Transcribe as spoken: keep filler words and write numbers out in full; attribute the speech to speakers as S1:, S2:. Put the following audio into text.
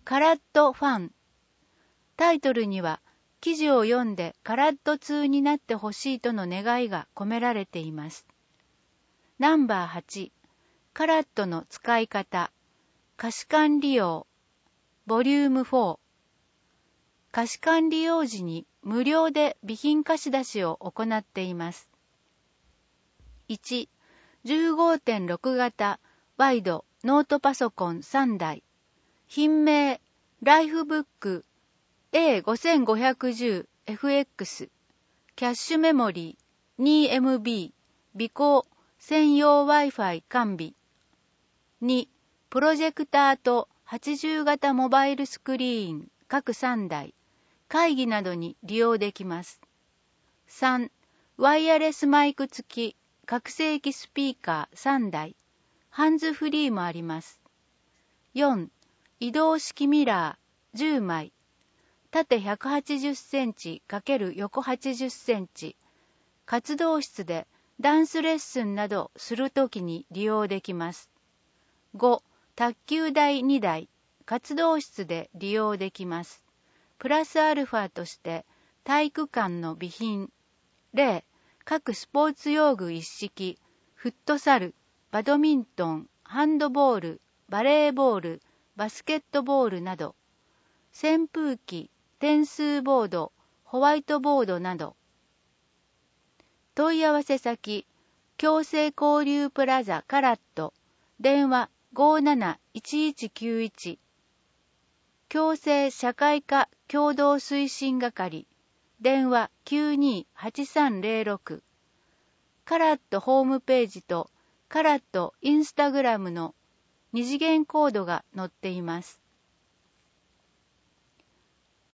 S1: カラットファン。タイトルには記事を読んでカラット通になってほしいとの願いが込められています。ナンバーはち、カラットの使い方、可視管利用、ボリュームフォー。可視管利用時に無料で備品貸し出しを行っています。いち、じゅうごてんろく 型ワイドノートパソコンさんだい。品名、ライフブック エーごせんごひゃくじゅうエフエックス。キャッシュメモリー にエムビー、備考専用 Wi-Fi 完備。に、プロジェクターとはちじゅう型モバイルスクリーン各さんだい。会議などに利用できます。さん、ワイヤレスマイク付き拡声器スピーカーさんだい。ハンズフリーもあります。よん、移動式ミラーじゅうまい。縦ひゃくはちじゅっセンチ×横はちじゅっセンチ。活動室でダンスレッスンなどするときに利用できます。ご、卓球台にだい。活動室で利用できます。プラスアルファとして体育館の備品。例、各スポーツ用具一式、フットサル、バドミントン、ハンドボール、バレーボール、バスケットボールなど。扇風機、点数ボード、ホワイトボードなど。問い合わせ先、共生交流プラザカラット、電話ごーなないちいちきゅういち。共生社会科共同推進係、電話きゅうにはちさんゼロろく。カラットホームページとカラットインスタグラムの二次元コードが載っています。